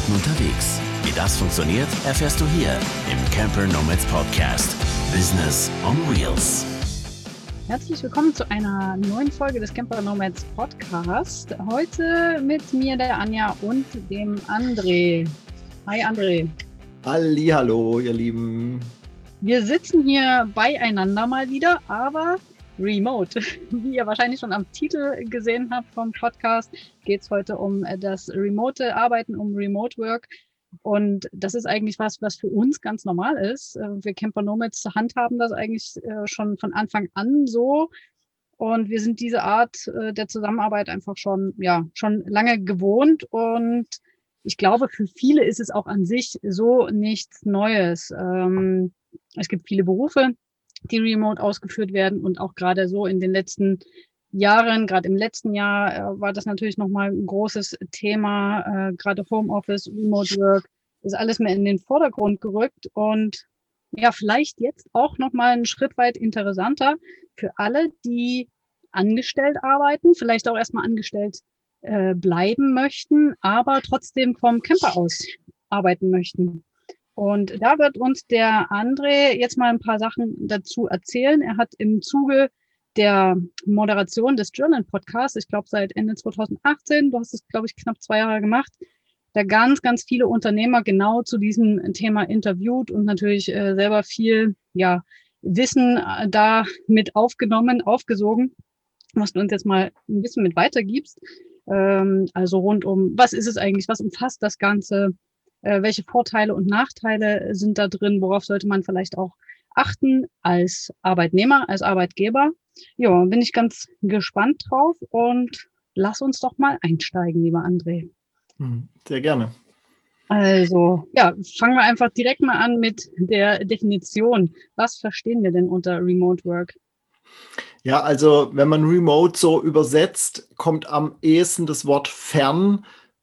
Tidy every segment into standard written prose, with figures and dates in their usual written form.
Arbeiten unterwegs. Wie das funktioniert, erfährst du hier im Camper Nomads Podcast. Business on Wheels. Herzlich willkommen zu einer neuen Folge des Camper Nomads Podcast. Heute mit mir, der Anja, und dem André. Hi André. Hallihallo, ihr Lieben. Wir sitzen hier beieinander mal wieder, aber remote. Wie ihr wahrscheinlich schon am Titel gesehen habt vom Podcast, geht es heute um das remote Arbeiten, um Remote Work. Und das ist eigentlich was für uns ganz normal ist. Wir Camper Nomads handhaben das eigentlich schon von Anfang an so. Und wir sind diese Art der Zusammenarbeit einfach schon lange gewohnt. Und ich glaube, für viele ist es auch an sich so nichts Neues. Es gibt viele Berufe, die remote ausgeführt werden, und auch gerade so in den letzten Jahren, gerade im letzten Jahr war das natürlich nochmal ein großes Thema, gerade Homeoffice, Remote Work, ist alles mehr in den Vordergrund gerückt und ja, vielleicht jetzt auch nochmal einen Schritt weit interessanter für alle, die angestellt arbeiten, vielleicht auch erstmal angestellt bleiben möchten, aber trotzdem vom Camper aus arbeiten möchten. Und da wird uns der André jetzt mal ein paar Sachen dazu erzählen. Er hat im Zuge der Moderation des Journal-Podcasts, ich glaube seit Ende 2018, du hast es, glaube ich, knapp 2 Jahre gemacht, da ganz, ganz viele Unternehmer genau zu diesem Thema interviewt und natürlich selber viel Wissen da mit aufgenommen, aufgesogen, was du uns jetzt mal ein bisschen mit weitergibst. Also rund um, was ist es eigentlich, was umfasst das Ganze? Welche Vorteile und Nachteile sind da drin? Worauf sollte man vielleicht auch achten als Arbeitnehmer, als Arbeitgeber? Ja, bin ich ganz gespannt drauf und lass uns doch mal einsteigen, lieber André. Sehr gerne. Also, ja, fangen wir einfach direkt mal an mit der Definition. Was verstehen wir denn unter Remote Work? Ja, also wenn man Remote so übersetzt, kommt am ehesten das Wort fern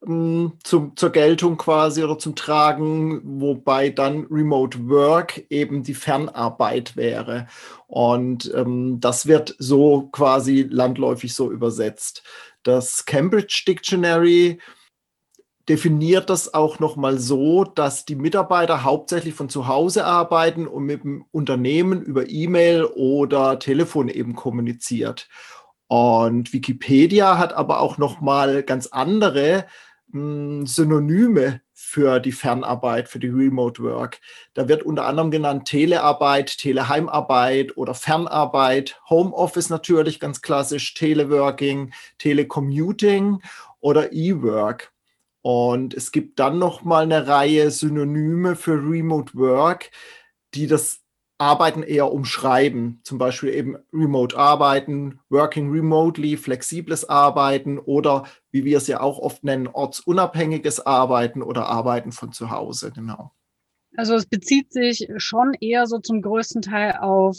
zur Geltung quasi oder zum Tragen, wobei dann Remote Work eben die Fernarbeit wäre. Und das wird so quasi landläufig so übersetzt. Das Cambridge Dictionary definiert das auch nochmal so, dass die Mitarbeiter hauptsächlich von zu Hause arbeiten und mit dem Unternehmen über E-Mail oder Telefon eben kommuniziert. Und Wikipedia hat aber auch nochmal ganz andere Synonyme für die Fernarbeit, für die Remote Work. Da wird unter anderem genannt Telearbeit, Teleheimarbeit oder Fernarbeit, Homeoffice natürlich ganz klassisch, Teleworking, Telecommuting oder E-Work. Und es gibt dann nochmal eine Reihe Synonyme für Remote Work, die das Arbeiten eher umschreiben. Zum Beispiel eben Remote Arbeiten, Working Remotely, flexibles Arbeiten oder, wie wir es ja auch oft nennen, ortsunabhängiges Arbeiten oder Arbeiten von zu Hause, genau. Also es bezieht sich schon eher so zum größten Teil auf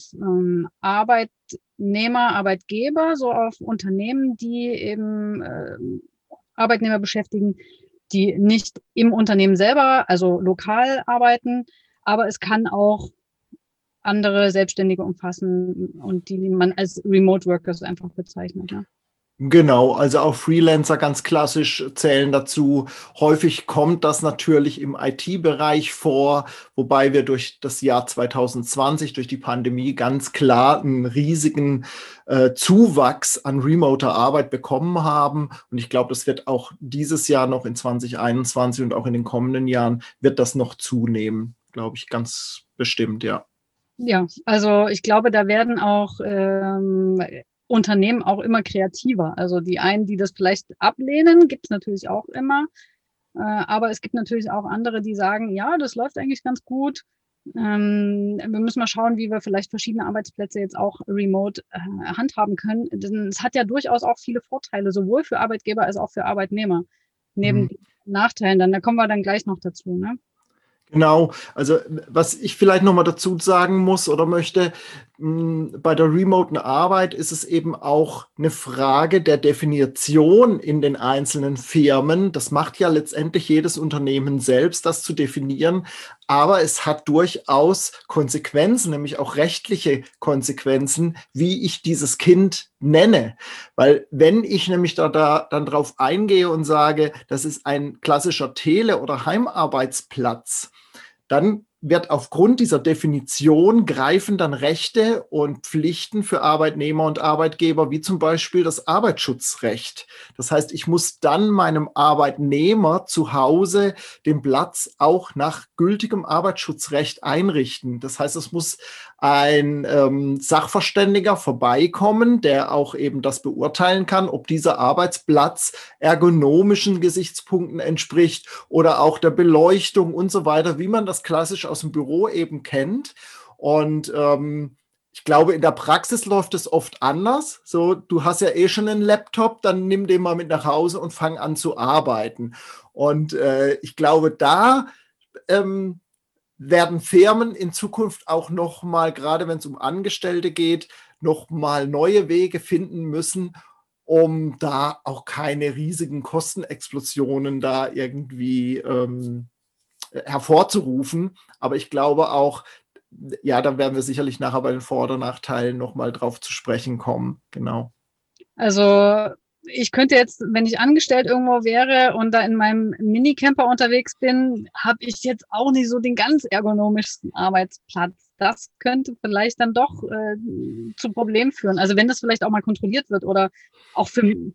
Arbeitnehmer, Arbeitgeber, so auf Unternehmen, die eben Arbeitnehmer beschäftigen, die nicht im Unternehmen selber, also lokal arbeiten, aber es kann auch andere Selbstständige umfassen und die man als Remote Workers einfach bezeichnet. Ja. Genau, also auch Freelancer ganz klassisch zählen dazu. Häufig kommt das natürlich im IT-Bereich vor, wobei wir durch das Jahr 2020, durch die Pandemie ganz klar einen riesigen Zuwachs an remoter Arbeit bekommen haben. Und ich glaube, das wird auch dieses Jahr noch in 2021 und auch in den kommenden Jahren wird das noch zunehmen, glaube ich, ganz bestimmt, ja. Ja, also ich glaube, da werden auch Unternehmen auch immer kreativer. Also die einen, die das vielleicht ablehnen, gibt es natürlich auch immer. Aber es gibt natürlich auch andere, die sagen, ja, das läuft eigentlich ganz gut. Wir müssen mal schauen, wie wir vielleicht verschiedene Arbeitsplätze jetzt auch remote handhaben können. Denn es hat ja durchaus auch viele Vorteile, sowohl für Arbeitgeber als auch für Arbeitnehmer. Neben den Nachteilen dann, da kommen wir dann gleich noch dazu, ne? Genau, also was ich vielleicht nochmal dazu sagen muss oder möchte, bei der remoten Arbeit ist es eben auch eine Frage der Definition in den einzelnen Firmen. Das macht ja letztendlich jedes Unternehmen selbst, das zu definieren. Aber es hat durchaus Konsequenzen, nämlich auch rechtliche Konsequenzen, wie ich dieses Kind nenne. Weil wenn ich nämlich da dann drauf eingehe und sage, das ist ein klassischer Tele- oder Heimarbeitsplatz, dann wird aufgrund dieser Definition greifen dann Rechte und Pflichten für Arbeitnehmer und Arbeitgeber, wie zum Beispiel das Arbeitsschutzrecht. Das heißt, ich muss dann meinem Arbeitnehmer zu Hause den Platz auch nach gültigem Arbeitsschutzrecht einrichten. Das heißt, es muss ein Sachverständiger vorbeikommen, der auch eben das beurteilen kann, ob dieser Arbeitsplatz ergonomischen Gesichtspunkten entspricht oder auch der Beleuchtung und so weiter, wie man das klassisch aus dem Büro eben kennt. Und ich glaube, in der Praxis läuft es oft anders. So, du hast ja eh schon einen Laptop, dann nimm den mal mit nach Hause und fang an zu arbeiten. Und ich glaube, da werden Firmen in Zukunft auch noch mal, gerade wenn es um Angestellte geht, noch mal neue Wege finden müssen, um da auch keine riesigen Kostenexplosionen da irgendwie hervorzurufen. Aber ich glaube auch, ja, da werden wir sicherlich nachher bei den Vor- oder Nachteilen noch mal drauf zu sprechen kommen. Genau. Also ich könnte jetzt, wenn ich angestellt irgendwo wäre und da in meinem Minicamper unterwegs bin, habe ich jetzt auch nicht so den ganz ergonomischsten Arbeitsplatz. Das könnte vielleicht dann doch zu Problemen führen. Also wenn das vielleicht auch mal kontrolliert wird oder auch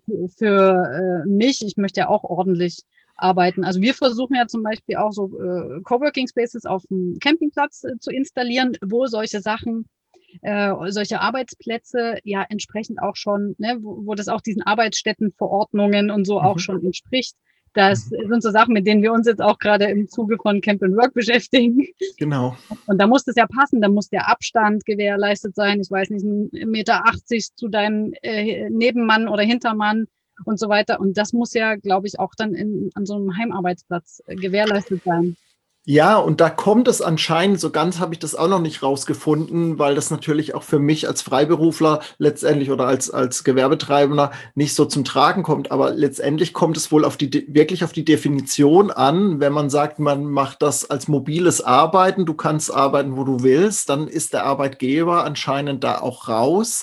für mich, ich möchte ja auch ordentlich arbeiten. Also wir versuchen ja zum Beispiel auch so Coworking Spaces auf dem Campingplatz zu installieren, wo solche Sachen solche Arbeitsplätze ja entsprechend auch schon, ne, wo das auch diesen Arbeitsstättenverordnungen und so auch schon entspricht. Das sind so Sachen, mit denen wir uns jetzt auch gerade im Zuge von Camp and Work beschäftigen. Genau. Und da muss das ja passen, da muss der Abstand gewährleistet sein. Ich weiß nicht, 1,80 Meter zu deinem Nebenmann oder Hintermann und so weiter. Und das muss ja, glaube ich, auch dann an so einem Heimarbeitsplatz gewährleistet sein. Ja, und da kommt es anscheinend, so ganz habe ich das auch noch nicht rausgefunden, weil das natürlich auch für mich als Freiberufler letztendlich oder als Gewerbetreibender nicht so zum Tragen kommt. Aber letztendlich kommt es wohl wirklich auf die Definition an. Wenn man sagt, man macht das als mobiles Arbeiten, du kannst arbeiten, wo du willst, dann ist der Arbeitgeber anscheinend da auch raus.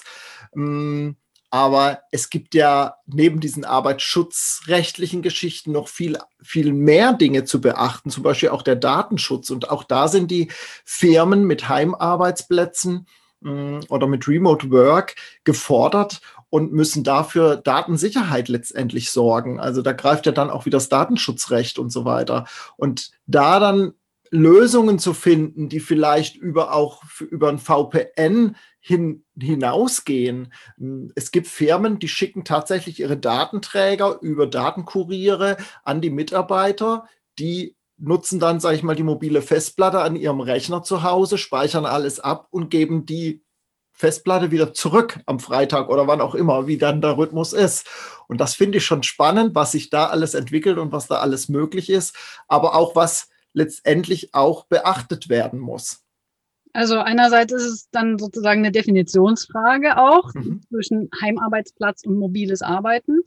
Aber es gibt ja neben diesen arbeitsschutzrechtlichen Geschichten noch viel, viel mehr Dinge zu beachten, zum Beispiel auch der Datenschutz. Und auch da sind die Firmen mit Heimarbeitsplätzen oder mit Remote Work gefordert und müssen dafür Datensicherheit letztendlich sorgen. Also da greift ja dann auch wieder das Datenschutzrecht und so weiter. Und da dann Lösungen zu finden, die vielleicht über ein VPN hinausgehen. Es gibt Firmen, die schicken tatsächlich ihre Datenträger über Datenkuriere an die Mitarbeiter, die nutzen dann, sage ich mal, die mobile Festplatte an ihrem Rechner zu Hause, speichern alles ab und geben die Festplatte wieder zurück am Freitag oder wann auch immer, wie dann der Rhythmus ist. Und das finde ich schon spannend, was sich da alles entwickelt und was da alles möglich ist, aber auch was letztendlich auch beachtet werden muss. Also einerseits ist es dann sozusagen eine Definitionsfrage auch zwischen Heimarbeitsplatz und mobiles Arbeiten,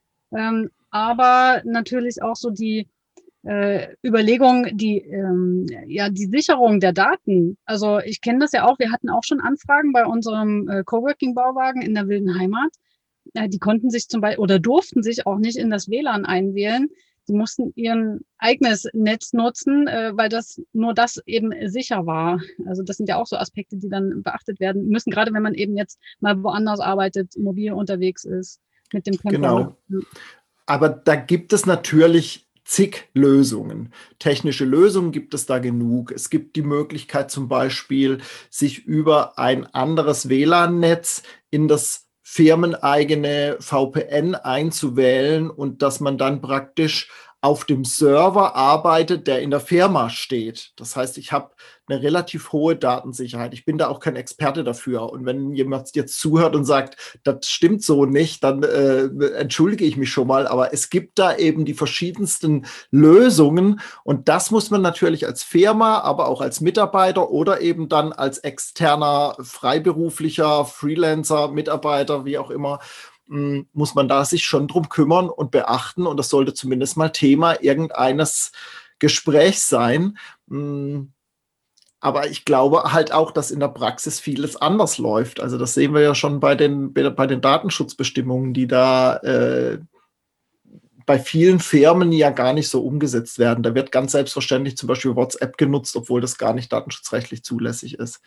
aber natürlich auch so die Überlegung, die Sicherung der Daten. Also ich kenne das ja auch, wir hatten auch schon Anfragen bei unserem Coworking-Bauwagen in der wilden Heimat. Die konnten sich zum Beispiel oder durften sich auch nicht in das WLAN einwählen. Die mussten ihren eigenes Netz nutzen, weil nur das eben sicher war. Also das sind ja auch so Aspekte, die dann beachtet werden müssen, gerade wenn man eben jetzt mal woanders arbeitet, mobil unterwegs ist mit dem Camper. Genau. Aber da gibt es natürlich zig Lösungen. Technische Lösungen gibt es da genug. Es gibt die Möglichkeit zum Beispiel, sich über ein anderes WLAN-Netz in das firmeneigene VPN einzuwählen und dass man dann praktisch auf dem Server arbeitet, der in der Firma steht. Das heißt, ich habe eine relativ hohe Datensicherheit. Ich bin da auch kein Experte dafür. Und wenn jemand jetzt zuhört und sagt, das stimmt so nicht, dann entschuldige ich mich schon mal. Aber es gibt da eben die verschiedensten Lösungen. Und das muss man natürlich als Firma, aber auch als Mitarbeiter oder eben dann als externer, freiberuflicher, Freelancer, Mitarbeiter, wie auch immer, muss man da sich schon drum kümmern und beachten. Und das sollte zumindest mal Thema irgendeines Gesprächs sein. Aber ich glaube halt auch, dass in der Praxis vieles anders läuft. Also das sehen wir ja schon bei den Datenschutzbestimmungen, die da bei vielen Firmen ja gar nicht so umgesetzt werden. Da wird ganz selbstverständlich zum Beispiel WhatsApp genutzt, obwohl das gar nicht datenschutzrechtlich zulässig ist.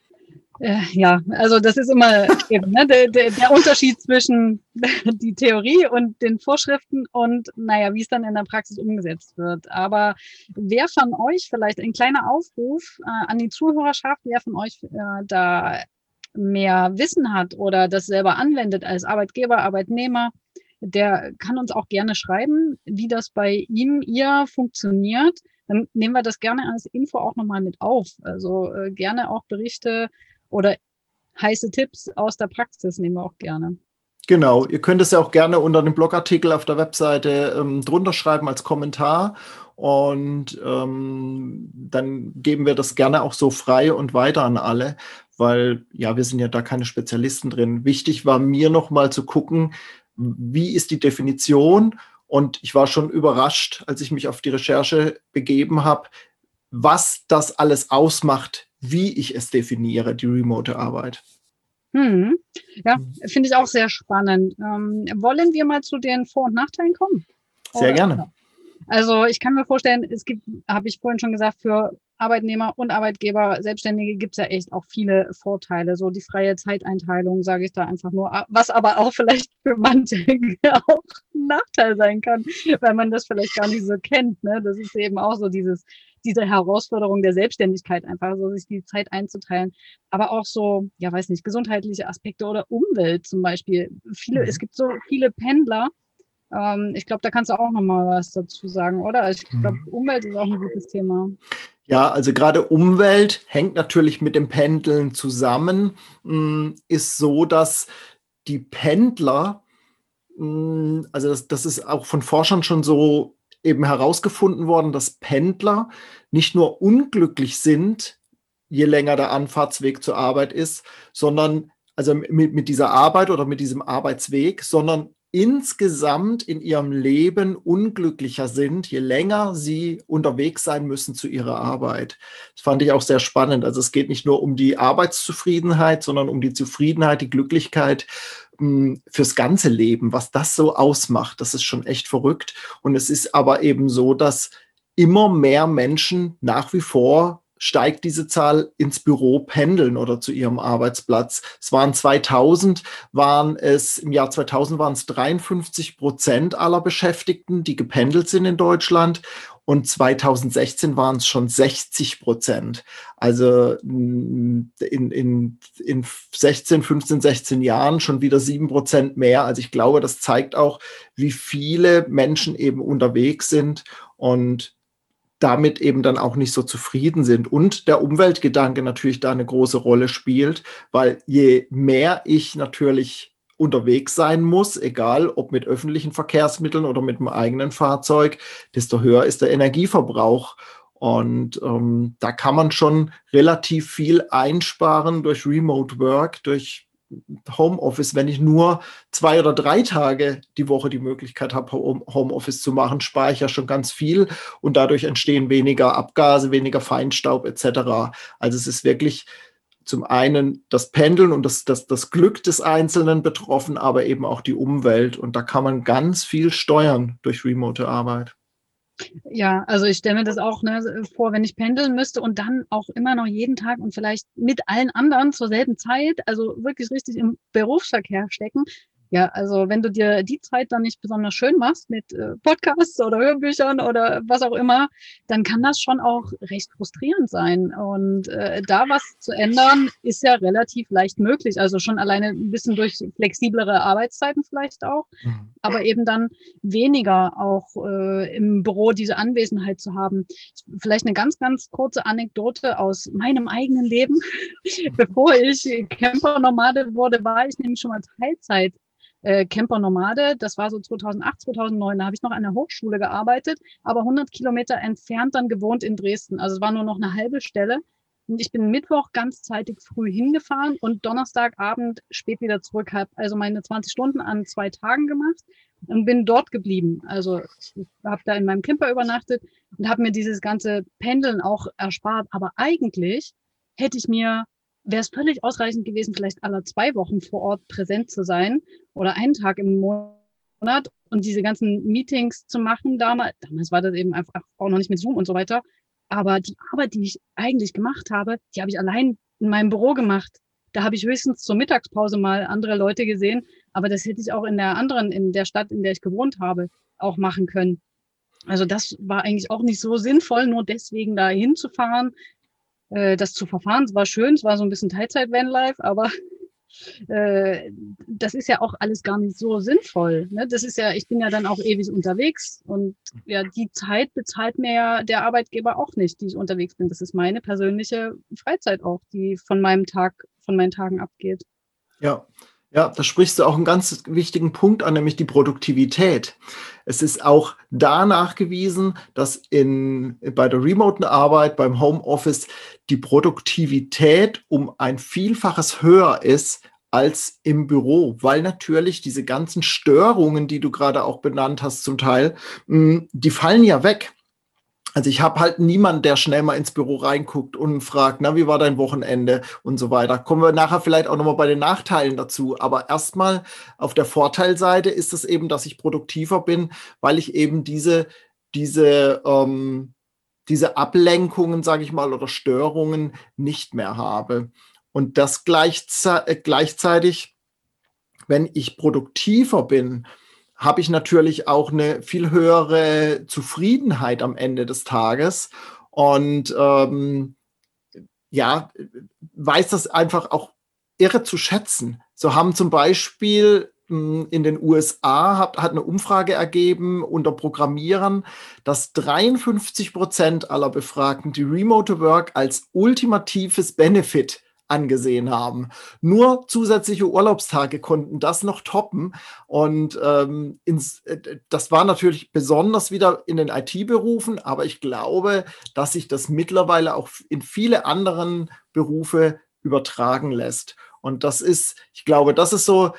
Ja, also das ist immer eben, ne, der Unterschied zwischen die Theorie und den Vorschriften und naja, wie es dann in der Praxis umgesetzt wird. Aber wer von euch, vielleicht ein kleiner Aufruf an die Zuhörerschaft, wer von euch da mehr Wissen hat oder das selber anwendet als Arbeitgeber, Arbeitnehmer, der kann uns auch gerne schreiben, wie das bei ihm, ihr funktioniert. Dann nehmen wir das gerne als Info auch nochmal mit auf. Also gerne auch Berichte oder heiße Tipps aus der Praxis nehmen wir auch gerne. Genau, ihr könnt es ja auch gerne unter dem Blogartikel auf der Webseite drunter schreiben als Kommentar und dann geben wir das gerne auch so frei und weiter an alle, weil ja, wir sind ja da keine Spezialisten drin. Wichtig war mir nochmal zu gucken, wie ist die Definition, und ich war schon überrascht, als ich mich auf die Recherche begeben habe, was das alles ausmacht, wie ich es definiere, die remote Arbeit. Ja, finde ich auch sehr spannend. Wollen wir mal zu den Vor- und Nachteilen kommen? Sehr gerne. Also ich kann mir vorstellen, es gibt, habe ich vorhin schon gesagt, für Arbeitnehmer und Arbeitgeber, Selbstständige gibt es ja echt auch viele Vorteile. So die freie Zeiteinteilung, sage ich da einfach nur, was aber auch vielleicht für manche auch ein Nachteil sein kann, weil man das vielleicht gar nicht so kennt. Ne? Das ist eben auch so diese Herausforderung der Selbstständigkeit, einfach so sich die Zeit einzuteilen. Aber auch so, ja weiß nicht, gesundheitliche Aspekte oder Umwelt zum Beispiel. Es gibt so viele Pendler. Ich glaube, da kannst du auch noch mal was dazu sagen, oder? Also ich glaube, Umwelt ist auch ein gutes Thema. Ja, also gerade Umwelt hängt natürlich mit dem Pendeln zusammen. Ist so, dass die Pendler, also das ist auch von Forschern schon so eben herausgefunden worden, dass Pendler nicht nur unglücklich sind, je länger der Anfahrtsweg zur Arbeit ist, sondern also mit dieser Arbeit oder mit diesem Arbeitsweg, sondern insgesamt in ihrem Leben unglücklicher sind, je länger sie unterwegs sein müssen zu ihrer Arbeit. Das fand ich auch sehr spannend. Also es geht nicht nur um die Arbeitszufriedenheit, sondern um die Zufriedenheit, die Glücklichkeit fürs ganze Leben, was das so ausmacht. Das ist schon echt verrückt. Und es ist aber eben so, dass immer mehr Menschen nach wie vor steigt diese Zahl ins Büro pendeln oder zu ihrem Arbeitsplatz. Im Jahr 2000 waren es 53% aller Beschäftigten, die gependelt sind in Deutschland. Und 2016 waren es schon 60%. Also in 16 Jahren schon wieder 7% mehr. Also ich glaube, das zeigt auch, wie viele Menschen eben unterwegs sind und damit eben dann auch nicht so zufrieden sind. Und der Umweltgedanke natürlich da eine große Rolle spielt, weil je mehr ich natürlich unterwegs sein muss, egal ob mit öffentlichen Verkehrsmitteln oder mit dem eigenen Fahrzeug, desto höher ist der Energieverbrauch. Und da kann man schon relativ viel einsparen durch Remote Work, durch Homeoffice, wenn ich nur 2 oder 3 Tage die Woche die Möglichkeit habe, Homeoffice zu machen, spare ich ja schon ganz viel und dadurch entstehen weniger Abgase, weniger Feinstaub etc. Also es ist wirklich zum einen das Pendeln und das Glück des Einzelnen betroffen, aber eben auch die Umwelt, und da kann man ganz viel steuern durch remote Arbeit. Ja, also ich stelle mir das auch vor, wenn ich pendeln müsste und dann auch immer noch jeden Tag und vielleicht mit allen anderen zur selben Zeit, also wirklich richtig im Berufsverkehr stecken. Ja, also wenn du dir die Zeit dann nicht besonders schön machst mit Podcasts oder Hörbüchern oder was auch immer, dann kann das schon auch recht frustrierend sein. Und da was zu ändern, ist ja relativ leicht möglich. Also schon alleine ein bisschen durch flexiblere Arbeitszeiten vielleicht auch, aber eben dann weniger auch im Büro diese Anwesenheit zu haben. Vielleicht eine ganz, ganz kurze Anekdote aus meinem eigenen Leben. Bevor ich Camper-Nomade wurde, war ich nämlich schon mal Teilzeit Camper-Nomade. Das war so 2008, 2009. Da habe ich noch an der Hochschule gearbeitet, aber 100 Kilometer entfernt dann gewohnt in Dresden. Also es war nur noch eine halbe Stelle. Und ich bin Mittwoch ganzzeitig früh hingefahren und Donnerstagabend spät wieder zurück. Habe also meine 20 Stunden an 2 Tagen gemacht und bin dort geblieben. Also ich habe da in meinem Camper übernachtet und habe mir dieses ganze Pendeln auch erspart. Aber eigentlich wäre es völlig ausreichend gewesen, vielleicht alle 2 Wochen vor Ort präsent zu sein oder einen Tag im Monat und diese ganzen Meetings zu machen. Damals war das eben einfach auch noch nicht mit Zoom und so weiter. Aber die Arbeit, die ich eigentlich gemacht habe, die habe ich allein in meinem Büro gemacht. Da habe ich höchstens zur Mittagspause mal andere Leute gesehen. Aber das hätte ich auch in der Stadt, in der ich gewohnt habe, auch machen können. Also das war eigentlich auch nicht so sinnvoll, nur deswegen da hinzufahren. Das zu verfahren, es war schön, es war so ein bisschen Teilzeit-Vanlife, aber das ist ja auch alles gar nicht so sinnvoll. Ne? Ich bin ja dann auch ewig unterwegs und ja, die Zeit bezahlt mir ja der Arbeitgeber auch nicht, die ich unterwegs bin. Das ist meine persönliche Freizeit auch, die von meinen Tagen abgeht. Ja. Ja, da sprichst du auch einen ganz wichtigen Punkt an, nämlich die Produktivität. Es ist auch da nachgewiesen, dass bei der remoten Arbeit, beim Homeoffice, die Produktivität um ein Vielfaches höher ist als im Büro, weil natürlich diese ganzen Störungen, die du gerade auch benannt hast zum Teil, die fallen ja weg. Also ich habe halt niemanden, der schnell mal ins Büro reinguckt und fragt, na, wie war dein Wochenende und so weiter. Kommen wir nachher vielleicht auch nochmal bei den Nachteilen dazu. Aber erstmal auf der Vorteilseite ist es eben, dass ich produktiver bin, weil ich eben diese Ablenkungen, sage ich mal, oder Störungen nicht mehr habe. Und das gleichzeitig, wenn ich produktiver bin, habe ich natürlich auch eine viel höhere Zufriedenheit am Ende des Tages und weiß das einfach auch irre zu schätzen. So haben zum Beispiel in den USA hat eine Umfrage ergeben unter Programmierern, dass 53% aller Befragten die Remote Work als ultimatives Benefit angesehen haben. Nur zusätzliche Urlaubstage konnten das noch toppen. Und das war natürlich besonders wieder in den IT-Berufen, aber ich glaube, dass sich das mittlerweile auch in viele anderen Berufe übertragen lässt. Und ich glaube, das ist so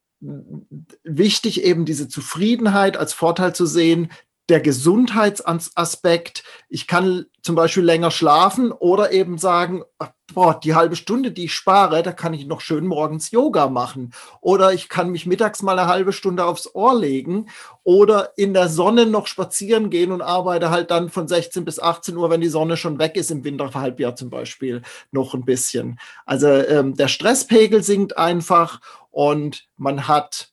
wichtig, eben diese Zufriedenheit als Vorteil zu sehen, der Gesundheitsaspekt. Ich kann zum Beispiel länger schlafen oder eben sagen, die halbe Stunde, die ich spare, da kann ich noch schön morgens Yoga machen. Oder ich kann mich mittags mal eine halbe Stunde aufs Ohr legen oder in der Sonne noch spazieren gehen und arbeite halt dann von 16 bis 18 Uhr, wenn die Sonne schon weg ist, im Winterhalbjahr zum Beispiel, noch ein bisschen. Also der Stresspegel sinkt einfach und man hat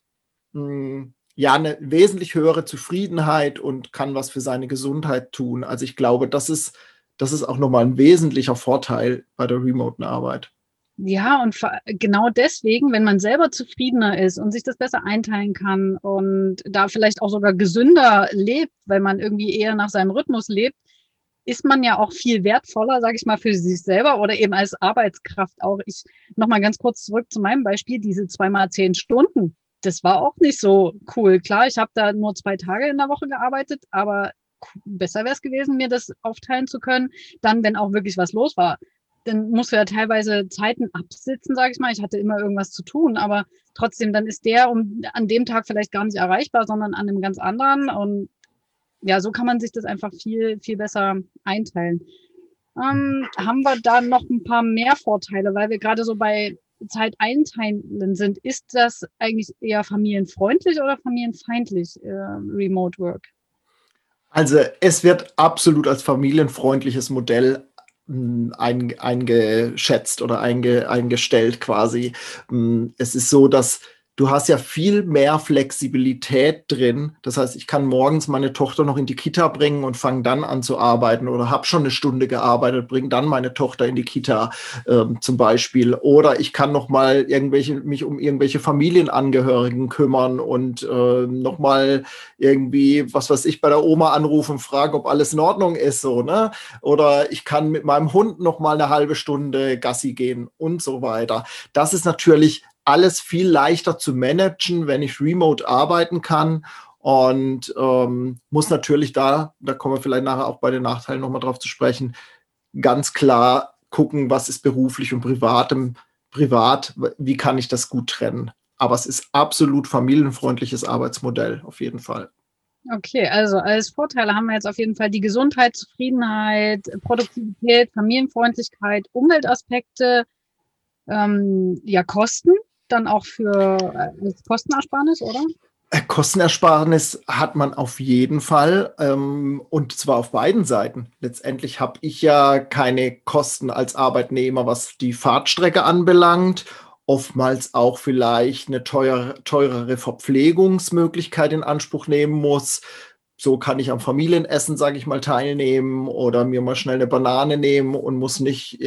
eine wesentlich höhere Zufriedenheit und kann was für seine Gesundheit tun. Also ich glaube, das ist auch nochmal ein wesentlicher Vorteil bei der remoten Arbeit. Ja, und genau deswegen, wenn man selber zufriedener ist und sich das besser einteilen kann und da vielleicht auch sogar gesünder lebt, weil man irgendwie eher nach seinem Rhythmus lebt, ist man ja auch viel wertvoller, sage ich mal, für sich selber oder eben als Arbeitskraft auch. Ich nochmal ganz kurz zurück zu meinem Beispiel, diese 2x10 Stunden. Das war auch nicht so cool. Klar, ich habe da nur 2 Tage in der Woche gearbeitet, aber besser wäre es gewesen, mir das aufteilen zu können. Dann, wenn auch wirklich was los war, dann musst du ja teilweise Zeiten absitzen, sage ich mal. Ich hatte immer irgendwas zu tun, aber trotzdem, dann ist der an dem Tag vielleicht gar nicht erreichbar, sondern an einem ganz anderen. Und ja, so kann man sich das einfach viel, viel besser einteilen. Haben wir da noch ein paar mehr Vorteile, weil wir gerade so bei Zeit einteilen sind. Ist das eigentlich eher familienfreundlich oder familienfeindlich, Remote Work? Also es wird absolut als familienfreundliches Modell eingeschätzt oder eingestellt quasi. Es ist so, dass du hast ja viel mehr Flexibilität drin. Das heißt, ich kann morgens meine Tochter noch in die Kita bringen und fange dann an zu arbeiten oder habe schon eine Stunde gearbeitet, bringe dann meine Tochter in die Kita zum Beispiel. Oder ich kann noch mal mich um irgendwelche Familienangehörigen kümmern und noch mal irgendwie, was weiß ich, bei der Oma anrufen und fragen, ob alles in Ordnung ist, so, ne? Oder ich kann mit meinem Hund noch mal eine halbe Stunde Gassi gehen und so weiter. Das ist natürlich alles viel leichter zu managen, wenn ich remote arbeiten kann und muss natürlich da kommen wir vielleicht nachher auch bei den Nachteilen nochmal drauf zu sprechen, ganz klar gucken, was ist beruflich und privat, wie kann ich das gut trennen. Aber es ist absolut familienfreundliches Arbeitsmodell, auf jeden Fall. Okay, also als Vorteile haben wir jetzt auf jeden Fall die Gesundheit, Zufriedenheit, Produktivität, Familienfreundlichkeit, Umweltaspekte, ja, Kosten, dann auch für Kostenersparnis, oder? Kostenersparnis hat man auf jeden Fall und zwar auf beiden Seiten. Letztendlich habe ich ja keine Kosten als Arbeitnehmer, was die Fahrtstrecke anbelangt. Oftmals auch vielleicht eine teurere Verpflegungsmöglichkeit in Anspruch nehmen muss. So kann ich am Familienessen, sage ich mal, teilnehmen oder mir mal schnell eine Banane nehmen und muss nicht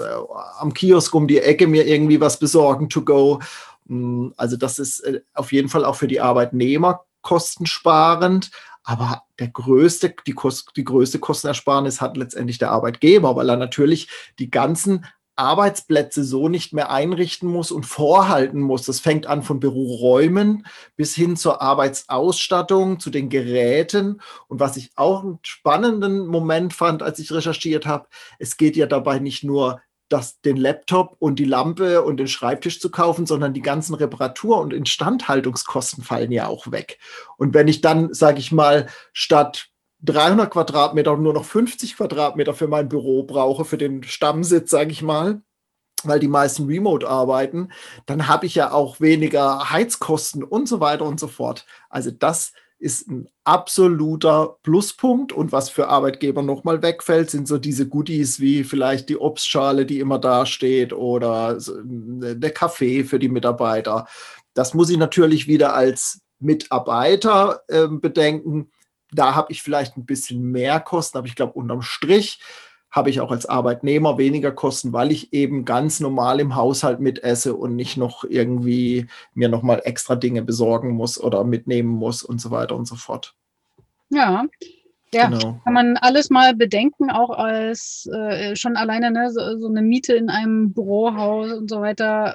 am Kiosk um die Ecke mir irgendwie was besorgen to go. Also das ist auf jeden Fall auch für die Arbeitnehmer kostensparend. Aber die größte Kostenersparnis hat letztendlich der Arbeitgeber, weil er natürlich die ganzen Arbeitsplätze so nicht mehr einrichten muss und vorhalten muss. Das fängt an von Büroräumen bis hin zur Arbeitsausstattung, zu den Geräten. Und was ich auch einen spannenden Moment fand, als ich recherchiert habe, es geht ja dabei nicht nur den Laptop und die Lampe und den Schreibtisch zu kaufen, sondern die ganzen Reparatur- und Instandhaltungskosten fallen ja auch weg. Und wenn ich dann, sage ich mal, statt 300 Quadratmeter nur noch 50 Quadratmeter für mein Büro brauche, für den Stammsitz, sage ich mal, weil die meisten remote arbeiten, dann habe ich ja auch weniger Heizkosten und so weiter und so fort. Also das ist ein absoluter Pluspunkt. Und was für Arbeitgeber nochmal wegfällt, sind so diese Goodies wie vielleicht die Obstschale, die immer da steht oder der Kaffee für die Mitarbeiter. Das muss ich natürlich wieder als Mitarbeiter bedenken. Da habe ich vielleicht ein bisschen mehr Kosten, aber ich glaube, unterm Strich habe ich auch als Arbeitnehmer weniger Kosten, weil ich eben ganz normal im Haushalt mitesse und nicht noch irgendwie mir nochmal extra Dinge besorgen muss oder mitnehmen muss und so weiter und so fort. Ja, Genau. kann man alles mal bedenken, auch als schon alleine ne, so eine Miete in einem Bürohaus und so weiter.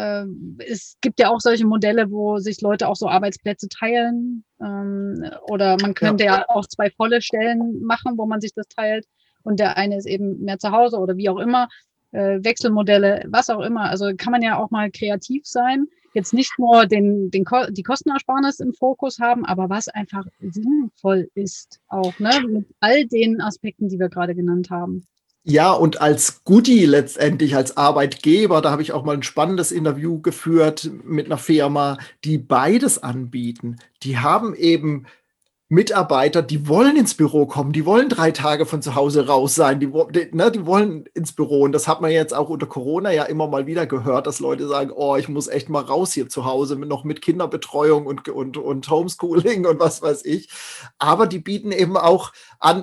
Es gibt ja auch solche Modelle, wo sich Leute auch so Arbeitsplätze teilen. Oder man könnte ja auch 2 volle Stellen machen, wo man sich das teilt. Und der eine ist eben mehr zu Hause oder wie auch immer. Wechselmodelle, was auch immer. Also kann man ja auch mal kreativ sein. Jetzt nicht nur die Kostenersparnis im Fokus haben, aber was einfach sinnvoll ist auch, ne? Mit all den Aspekten, die wir gerade genannt haben. Ja, und als Goodie letztendlich, als Arbeitgeber, da habe ich auch mal ein spannendes Interview geführt mit einer Firma, die beides anbieten. Die haben eben Mitarbeiter, die wollen ins Büro kommen, die wollen 3 Tage von zu Hause raus sein, die wollen ins Büro. Und das hat man jetzt auch unter Corona ja immer mal wieder gehört, dass Leute sagen, oh, ich muss echt mal raus hier zu Hause, noch mit Kinderbetreuung und Homeschooling und was weiß ich. Aber die bieten eben auch an,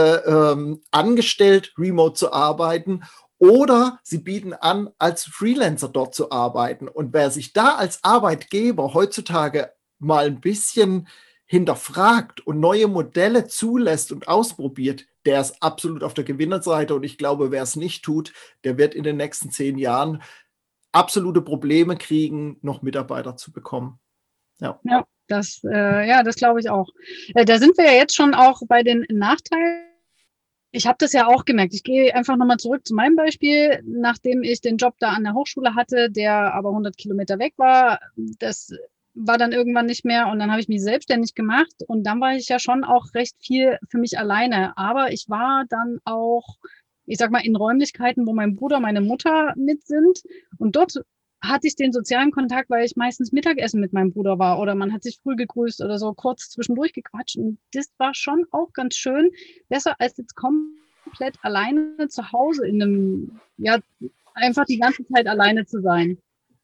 angestellt remote zu arbeiten. Oder sie bieten an, als Freelancer dort zu arbeiten. Und wer sich da als Arbeitgeber heutzutage mal ein bisschen hinterfragt und neue Modelle zulässt und ausprobiert, der ist absolut auf der Gewinnerseite. Und ich glaube, wer es nicht tut, der wird in den nächsten 10 Jahren absolute Probleme kriegen, noch Mitarbeiter zu bekommen. Ja, das glaube ich auch. Da sind wir ja jetzt schon auch bei den Nachteilen. Ich habe das ja auch gemerkt. Ich gehe einfach nochmal zurück zu meinem Beispiel. Nachdem ich den Job da an der Hochschule hatte, der aber 100 Kilometer weg war, das war dann irgendwann nicht mehr und dann habe ich mich selbstständig gemacht und dann war ich ja schon auch recht viel für mich alleine. Aber ich war dann auch, ich sag mal, in Räumlichkeiten, wo mein Bruder, meine Mutter mit sind und dort hatte ich den sozialen Kontakt, weil ich meistens Mittagessen mit meinem Bruder war oder man hat sich früh gegrüßt oder so kurz zwischendurch gequatscht und das war schon auch ganz schön. Besser als jetzt komplett alleine zu Hause in einem, ja, einfach die ganze Zeit alleine zu sein.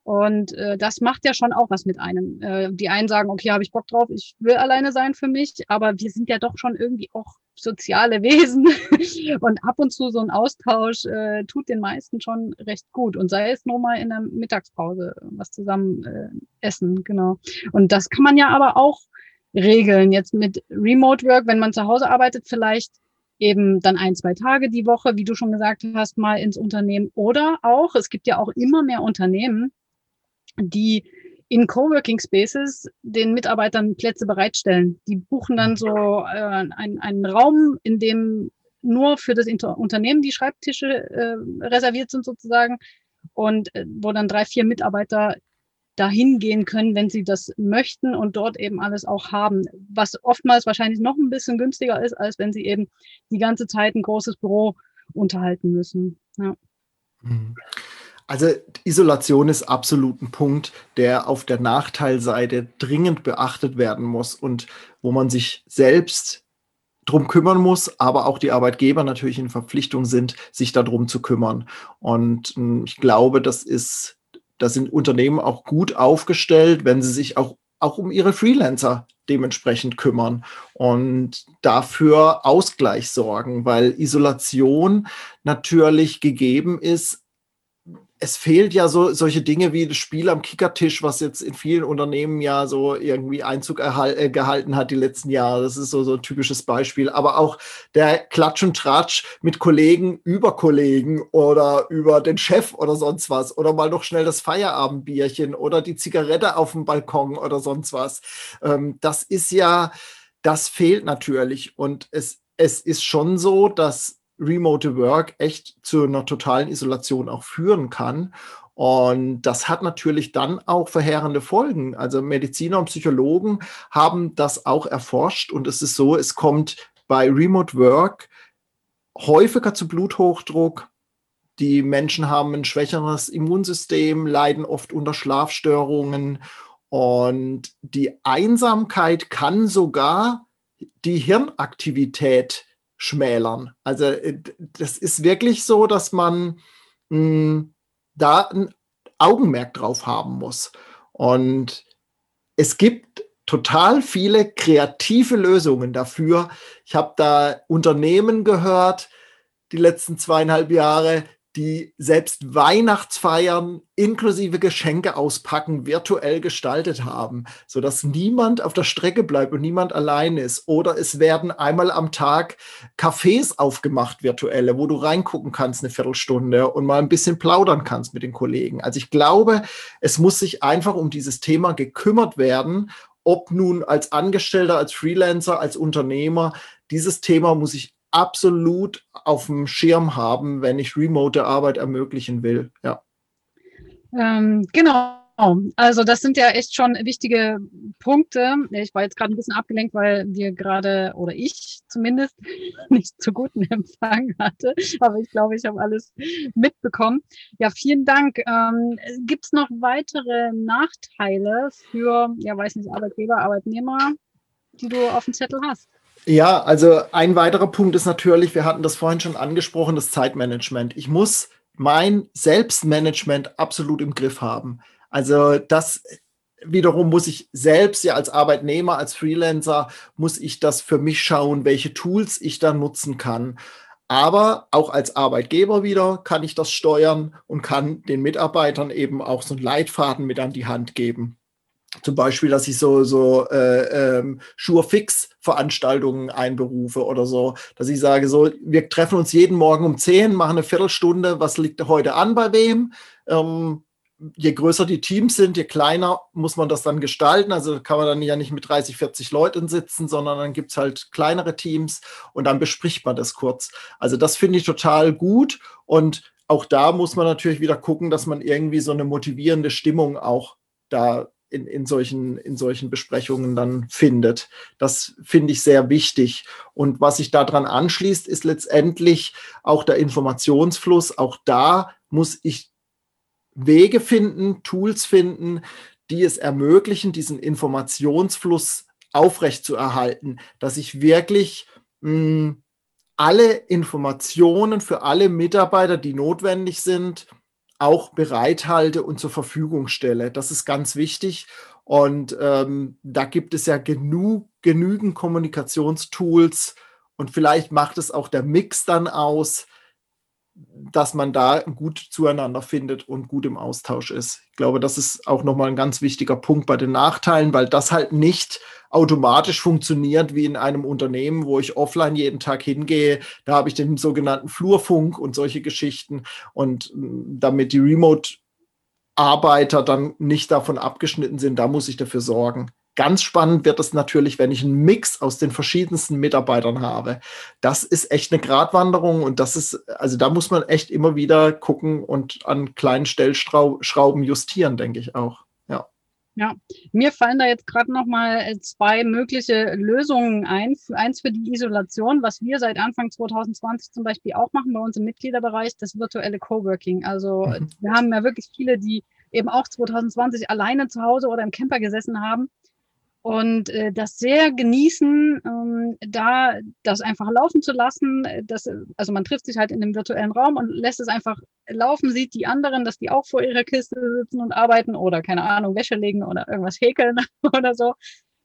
Und das macht ja schon auch was mit einem. Die einen sagen, okay, habe ich Bock drauf, ich will alleine sein für mich, aber wir sind ja doch schon irgendwie auch soziale Wesen. Und ab und zu so ein Austausch tut den meisten schon recht gut. Und sei es nur mal in der Mittagspause was zusammen essen, genau. Und das kann man ja aber auch regeln. Jetzt mit Remote Work, wenn man zu Hause arbeitet, vielleicht eben dann 1, 2 Tage die Woche, wie du schon gesagt hast, mal ins Unternehmen. Oder auch, es gibt ja auch immer mehr Unternehmen, die in Coworking Spaces den Mitarbeitern Plätze bereitstellen. Die buchen dann so einen Raum, in dem nur für das Unternehmen die Schreibtische reserviert sind sozusagen und wo dann 3, 4 Mitarbeiter dahin gehen können, wenn sie das möchten und dort eben alles auch haben, was oftmals wahrscheinlich noch ein bisschen günstiger ist, als wenn sie eben die ganze Zeit ein großes Büro unterhalten müssen. Ja. Also Isolation ist absolut ein Punkt, der auf der Nachteilseite dringend beachtet werden muss und wo man sich selbst drum kümmern muss, aber auch die Arbeitgeber natürlich in Verpflichtung sind, sich darum zu kümmern. Und ich glaube, da sind Unternehmen auch gut aufgestellt, wenn sie sich auch um ihre Freelancer dementsprechend kümmern und dafür Ausgleich sorgen, weil Isolation natürlich gegeben ist. Es fehlt ja solche Dinge wie das Spiel am Kickertisch, was jetzt in vielen Unternehmen ja so irgendwie Einzug gehalten hat die letzten Jahre. Das ist so ein typisches Beispiel. Aber auch der Klatsch und Tratsch mit Kollegen über Kollegen oder über den Chef oder sonst was. Oder mal noch schnell das Feierabendbierchen oder die Zigarette auf dem Balkon oder sonst was. Das fehlt natürlich. Und es ist schon so, dass Remote Work echt zu einer totalen Isolation auch führen kann. Und das hat natürlich dann auch verheerende Folgen. Also Mediziner und Psychologen haben das auch erforscht. Und es ist so, es kommt bei Remote Work häufiger zu Bluthochdruck. Die Menschen haben ein schwächeres Immunsystem, leiden oft unter Schlafstörungen. Und die Einsamkeit kann sogar die Hirnaktivität schmälern. Also das ist wirklich so, dass man da ein Augenmerk drauf haben muss. Und es gibt total viele kreative Lösungen dafür. Ich habe da Unternehmen gehört, die letzten 2,5 Jahre, die selbst Weihnachtsfeiern inklusive Geschenke auspacken virtuell gestaltet haben, sodass niemand auf der Strecke bleibt und niemand allein ist. Oder es werden einmal am Tag Cafés aufgemacht, virtuelle, wo du reingucken kannst eine Viertelstunde und mal ein bisschen plaudern kannst mit den Kollegen. Also ich glaube, es muss sich einfach um dieses Thema gekümmert werden, ob nun als Angestellter, als Freelancer, als Unternehmer. Dieses Thema muss ich absolut auf dem Schirm haben, wenn ich remote Arbeit ermöglichen will. Ja. Genau. Also das sind ja echt schon wichtige Punkte. Ich war jetzt gerade ein bisschen abgelenkt, weil wir gerade, oder ich zumindest, nicht so guten Empfang hatte. Aber ich glaube, ich habe alles mitbekommen. Ja, vielen Dank. Gibt es noch weitere Nachteile für, ja, weiß nicht, Arbeitgeber, Arbeitnehmer, die du auf dem Zettel hast? Ja, also ein weiterer Punkt ist natürlich, wir hatten das vorhin schon angesprochen, das Zeitmanagement. Ich muss mein Selbstmanagement absolut im Griff haben. Also das wiederum muss ich selbst ja als Arbeitnehmer, als Freelancer, muss ich das für mich schauen, welche Tools ich da nutzen kann. Aber auch als Arbeitgeber wieder kann ich das steuern und kann den Mitarbeitern eben auch so einen Leitfaden mit an die Hand geben. Zum Beispiel, dass ich so Sure-Fix-Veranstaltungen einberufe oder so, dass ich sage, so, wir treffen uns jeden Morgen um 10, machen eine Viertelstunde, was liegt heute an bei wem? Je größer die Teams sind, je kleiner muss man das dann gestalten. Also kann man dann ja nicht mit 30, 40 Leuten sitzen, sondern dann gibt es halt kleinere Teams und dann bespricht man das kurz. Also das finde ich total gut und auch da muss man natürlich wieder gucken, dass man irgendwie so eine motivierende Stimmung auch da in solchen Besprechungen dann findet. Das finde ich sehr wichtig. Und was sich daran anschließt, ist letztendlich auch der Informationsfluss. Auch da muss ich Wege finden, Tools finden, die es ermöglichen, diesen Informationsfluss aufrechtzuerhalten, dass ich wirklich alle Informationen für alle Mitarbeiter, die notwendig sind, auch bereithalte und zur Verfügung stelle. Das ist ganz wichtig. Und da gibt es ja genügend Kommunikationstools und vielleicht macht es auch der Mix dann aus, dass man da gut zueinander findet und gut im Austausch ist. Ich glaube, das ist auch nochmal ein ganz wichtiger Punkt bei den Nachteilen, weil das halt nicht automatisch funktioniert wie in einem Unternehmen, wo ich offline jeden Tag hingehe. Da habe ich den sogenannten Flurfunk und solche Geschichten. Und damit die Remote-Arbeiter dann nicht davon abgeschnitten sind, da muss ich dafür sorgen. Ganz spannend wird es natürlich, wenn ich einen Mix aus den verschiedensten Mitarbeitern habe. Das ist echt eine Gratwanderung und das ist, also da muss man echt immer wieder gucken und an kleinen Stellschrauben justieren, denke ich auch. Ja. Ja, mir fallen da jetzt gerade noch mal zwei mögliche Lösungen ein. Eins für die Isolation, was wir seit Anfang 2020 zum Beispiel auch machen bei uns im Mitgliederbereich, das virtuelle Coworking. Also wir haben ja wirklich viele, die eben auch 2020 alleine zu Hause oder im Camper gesessen haben und das sehr genießen, da das einfach laufen zu lassen. Also man trifft sich halt in einem virtuellen Raum und lässt es einfach laufen, sieht die anderen, dass die auch vor ihrer Kiste sitzen und arbeiten oder, keine Ahnung, Wäsche legen oder irgendwas häkeln oder so.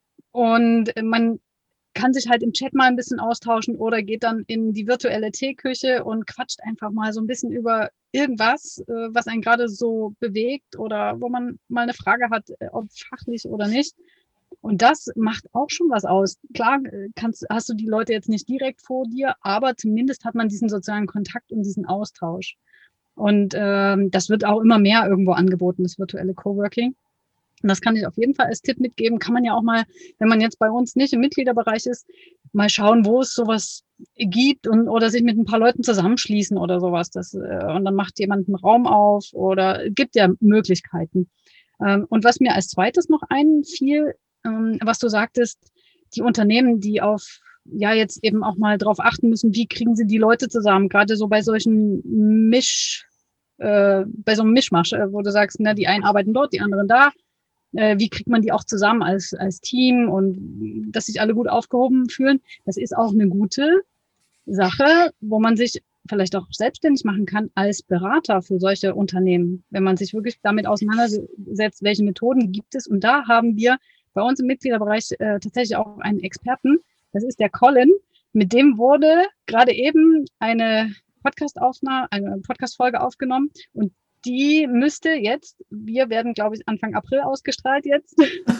Und man kann sich halt im Chat mal ein bisschen austauschen oder geht dann in die virtuelle Teeküche und quatscht einfach mal so ein bisschen über irgendwas, was einen gerade so bewegt oder wo man mal eine Frage hat, ob fachlich oder nicht. Und das macht auch schon was aus. Klar, hast du die Leute jetzt nicht direkt vor dir, aber zumindest hat man diesen sozialen Kontakt und diesen Austausch. Und das wird auch immer mehr irgendwo angeboten, das virtuelle Coworking. Und das kann ich auf jeden Fall als Tipp mitgeben. Kann man ja auch mal, wenn man jetzt bei uns nicht im Mitgliederbereich ist, mal schauen, wo es sowas gibt oder sich mit ein paar Leuten zusammenschließen oder sowas. Und dann macht jemand einen Raum auf oder gibt ja Möglichkeiten. Und was mir als zweites noch einfiel, was du sagtest, die Unternehmen, die jetzt eben auch mal drauf achten müssen, wie kriegen sie die Leute zusammen, gerade so bei solchen bei so einem Mischmasch, wo du sagst, ne, die einen arbeiten dort, die anderen da. Wie kriegt man die auch zusammen als Team und dass sich alle gut aufgehoben fühlen? Das ist auch eine gute Sache, wo man sich vielleicht auch selbstständig machen kann als Berater für solche Unternehmen, wenn man sich wirklich damit auseinandersetzt, welche Methoden gibt es. Und da haben wir bei uns im Mitgliederbereich tatsächlich auch einen Experten. Das ist der Colin. Mit dem wurde gerade eben eine Podcast-Folge aufgenommen und die müsste jetzt, wir werden, glaube ich, Anfang April ausgestrahlt jetzt.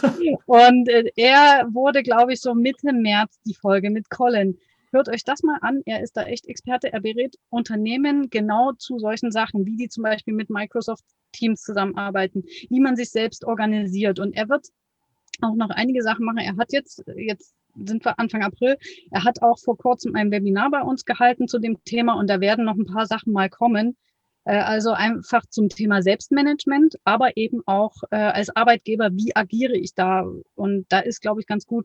Und er wurde, glaube ich, so Mitte März die Folge mit Colin. Hört euch das mal an. Er ist da echt Experte. Er berät Unternehmen genau zu solchen Sachen, wie die zum Beispiel mit Microsoft Teams zusammenarbeiten, wie man sich selbst organisiert. Und er wird auch noch einige Sachen machen. Er hat jetzt sind wir Anfang April, er hat auch vor kurzem ein Webinar bei uns gehalten zu dem Thema und da werden noch ein paar Sachen mal kommen. Also einfach zum Thema Selbstmanagement, aber eben auch als Arbeitgeber, wie agiere ich da? Und da ist, glaube ich, ganz gut,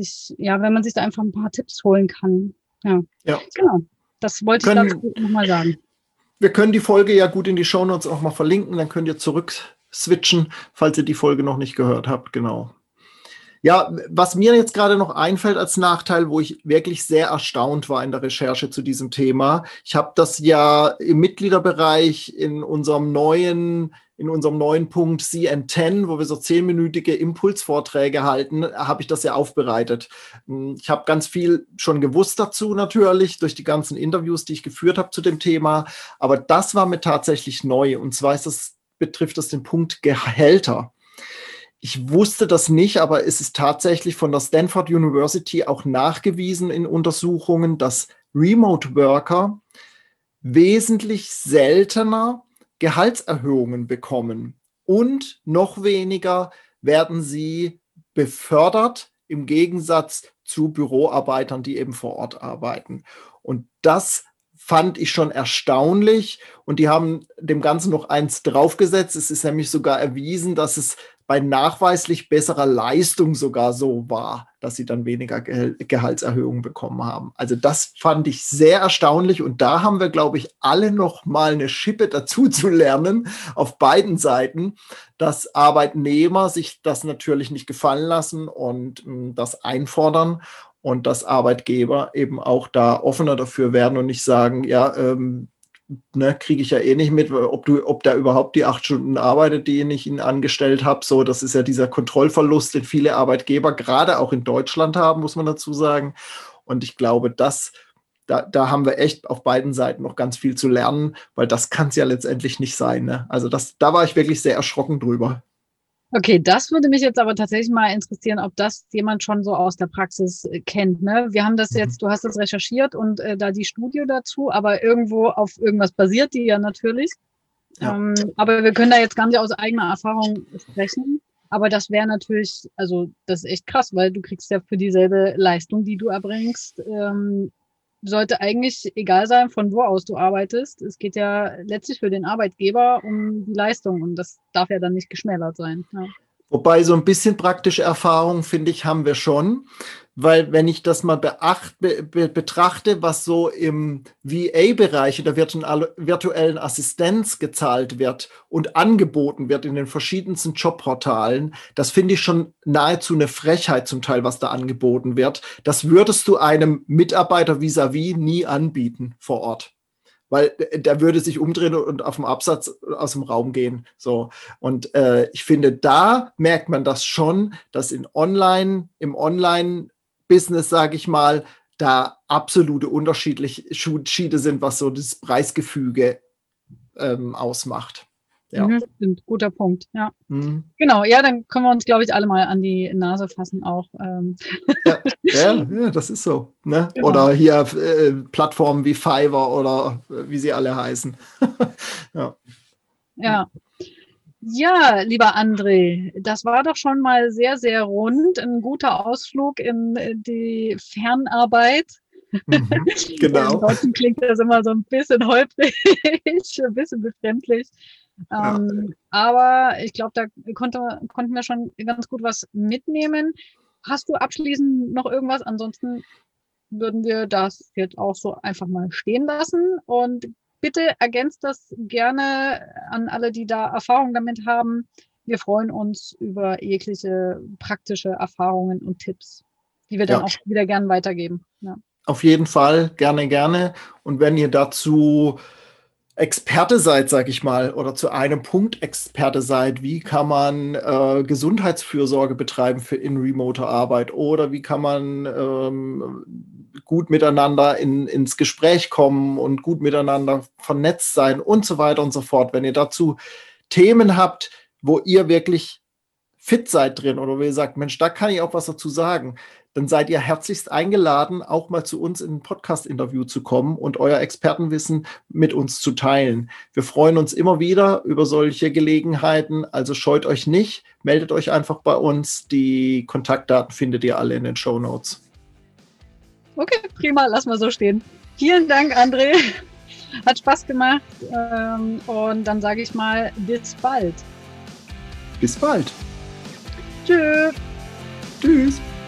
wenn man sich da einfach ein paar Tipps holen kann. Ja. Genau. Das wollte ich dazu nochmal sagen. Wir können die Folge ja gut in die Shownotes auch mal verlinken, dann könnt ihr zurück switchen, falls ihr die Folge noch nicht gehört habt. Genau. Ja, was mir jetzt gerade noch einfällt als Nachteil, wo ich wirklich sehr erstaunt war in der Recherche zu diesem Thema. Ich habe das ja im Mitgliederbereich in unserem neuen Punkt CN10, wo wir so 10-minütige Impulsvorträge halten, habe ich das ja aufbereitet. Ich habe ganz viel schon gewusst dazu natürlich, durch die ganzen Interviews, die ich geführt habe zu dem Thema. Aber das war mir tatsächlich neu. Und zwar betrifft das den Punkt Gehälter. Ich wusste das nicht, aber es ist tatsächlich von der Stanford University auch nachgewiesen in Untersuchungen, dass Remote Worker wesentlich seltener Gehaltserhöhungen bekommen und noch weniger werden sie befördert im Gegensatz zu Büroarbeitern, die eben vor Ort arbeiten. Und das fand ich schon erstaunlich und die haben dem Ganzen noch eins draufgesetzt. Es ist nämlich sogar erwiesen, dass es bei nachweislich besserer Leistung sogar so war, dass sie dann weniger Gehaltserhöhungen bekommen haben. Also das fand ich sehr erstaunlich und da haben wir, glaube ich, alle noch mal eine Schippe dazu zu lernen auf beiden Seiten, dass Arbeitnehmer sich das natürlich nicht gefallen lassen und das einfordern und dass Arbeitgeber eben auch da offener dafür werden und nicht sagen, ja, ne, kriege ich ja eh nicht mit, ob der überhaupt die 8 Stunden arbeitet, die ich ihn angestellt habe. So, das ist ja dieser Kontrollverlust, den viele Arbeitgeber gerade auch in Deutschland haben, muss man dazu sagen. Und ich glaube, da haben wir echt auf beiden Seiten noch ganz viel zu lernen, weil das kann es ja letztendlich nicht sein. Ne? Also da war ich wirklich sehr erschrocken drüber. Okay, das würde mich jetzt aber tatsächlich mal interessieren, ob das jemand schon so aus der Praxis kennt. Ne? Wir haben das jetzt, du hast das recherchiert und da die Studie dazu, aber irgendwo auf irgendwas basiert die ja natürlich. Ja. Aber wir können da jetzt gar nicht aus eigener Erfahrung sprechen. Aber das wäre natürlich, also das ist echt krass, weil du kriegst ja für dieselbe Leistung, die du erbringst, sollte eigentlich egal sein, von wo aus du arbeitest. Es geht ja letztlich für den Arbeitgeber um die Leistung und das darf ja dann nicht geschmälert sein. Ja. Wobei so ein bisschen praktische Erfahrung, finde ich, haben wir schon. Weil wenn ich das mal betrachte, was so im VA-Bereich der virtuellen Assistenz gezahlt wird und angeboten wird in den verschiedensten Jobportalen, das finde ich schon nahezu eine Frechheit zum Teil, was da angeboten wird. Das würdest du einem Mitarbeiter vis-à-vis nie anbieten vor Ort. Weil der würde sich umdrehen und auf dem Absatz aus dem Raum gehen. So. Und ich finde, da merkt man das schon, dass im Online-Business, sage ich mal, da absolute Unterschiede sind, was so das Preisgefüge ausmacht. Ja. Stimmt, guter Punkt, ja. Genau, ja, dann können wir uns, glaube ich, alle mal an die Nase fassen auch. Ja, das ist so. Ne? Genau. Oder hier Plattformen wie Fiverr oder wie sie alle heißen. Ja, lieber André, das war doch schon mal sehr, sehr rund. Ein guter Ausflug in die Fernarbeit. Genau. Im Deutschen klingt das immer so ein bisschen holprig, ein bisschen befremdlich. Aber ich glaube, da konnten wir schon ganz gut was mitnehmen. Hast du abschließend noch irgendwas? Ansonsten würden wir das jetzt auch so einfach mal stehen lassen. Und bitte ergänzt das gerne an alle, die da Erfahrung damit haben. Wir freuen uns über jegliche praktische Erfahrungen und Tipps, die wir dann auch wieder gerne weitergeben. Ja. Auf jeden Fall, gerne. Und wenn ihr dazu Experte seid, sag ich mal, oder zu einem Punkt Experte seid, wie kann man Gesundheitsfürsorge betreiben für In-Remote-Arbeit oder wie kann man gut miteinander ins Gespräch kommen und gut miteinander vernetzt sein und so weiter und so fort. Wenn ihr dazu Themen habt, wo ihr wirklich fit seid drin oder wo ihr sagt, Mensch, da kann ich auch was dazu sagen, dann seid ihr herzlichst eingeladen, auch mal zu uns in ein Podcast-Interview zu kommen und euer Expertenwissen mit uns zu teilen. Wir freuen uns immer wieder über solche Gelegenheiten, also scheut euch nicht, meldet euch einfach bei uns. Die Kontaktdaten findet ihr alle in den Shownotes. Okay, prima, lass mal so stehen. Vielen Dank, André. Hat Spaß gemacht und dann sage ich mal, bis bald. Bis bald. Tschüss. Tschüss.